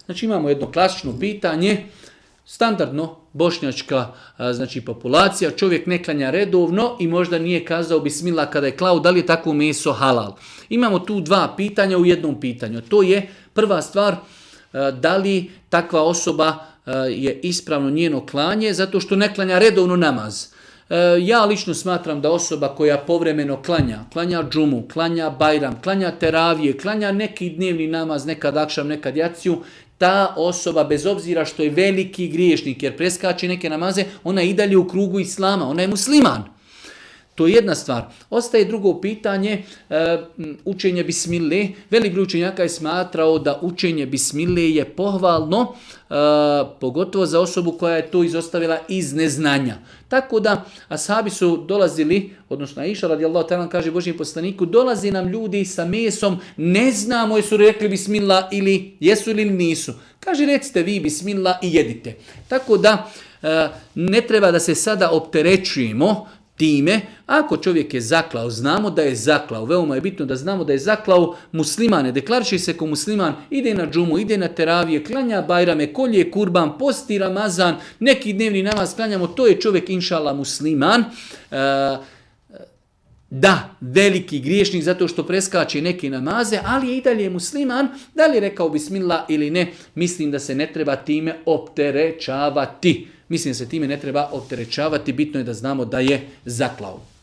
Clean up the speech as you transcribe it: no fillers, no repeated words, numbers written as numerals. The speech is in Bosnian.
Znači imamo jedno klasično pitanje, standardno bošnjačka populacija, čovjek ne klanja redovno i možda nije kazao bismillah kada je klao, da li je takvo meso halal. Imamo tu dva pitanja u jednom pitanju. To je prva stvar, da li takva osoba je ispravno njeno klanje zato što ne klanja redovno namaz. Ja lično smatram da osoba koja povremeno klanja džumu, klanja bajram, klanja teravije, klanja neki dnevni namaz, nekad akšam, nekad jaciju, ta osoba bez obzira što je veliki griješnik jer preskače neke namaze, ona je i dalje u krugu islama, ona je musliman. To je jedna stvar. Ostaje drugo pitanje, učenje bismile. Velik broj učenjaka je smatrao da učenje bismile je pohvalno, pogotovo za osobu koja je to izostavila iz neznanja. Tako da ashabi su dolazili, odnosno Aisha radijallahu ta'ala kaže Božjem poslaniku, dolazi nam ljudi sa mesom, ne znamo jesu rekli bismillah ili jesu ili nisu. Kaže recite vi bismillah i jedite. Tako da ne treba da se sada opterećujemo time, ako čovjek je zaklao, znamo da je zaklao, veoma je bitno da znamo da je zaklao muslimane, deklariše se kao musliman, ide na džumu, ide na teravije, klanja bajrame, kolje kurban, posti Ramazan, neki dnevni namaz klanjamo, to je čovjek inšala musliman. Da, veliki griješnik zato što preskače neke namaze, ali je i dalje musliman, da li je rekao bismillah ili ne, mislim da se ne treba time opterećavati. Bitno je da znamo da je zaklao.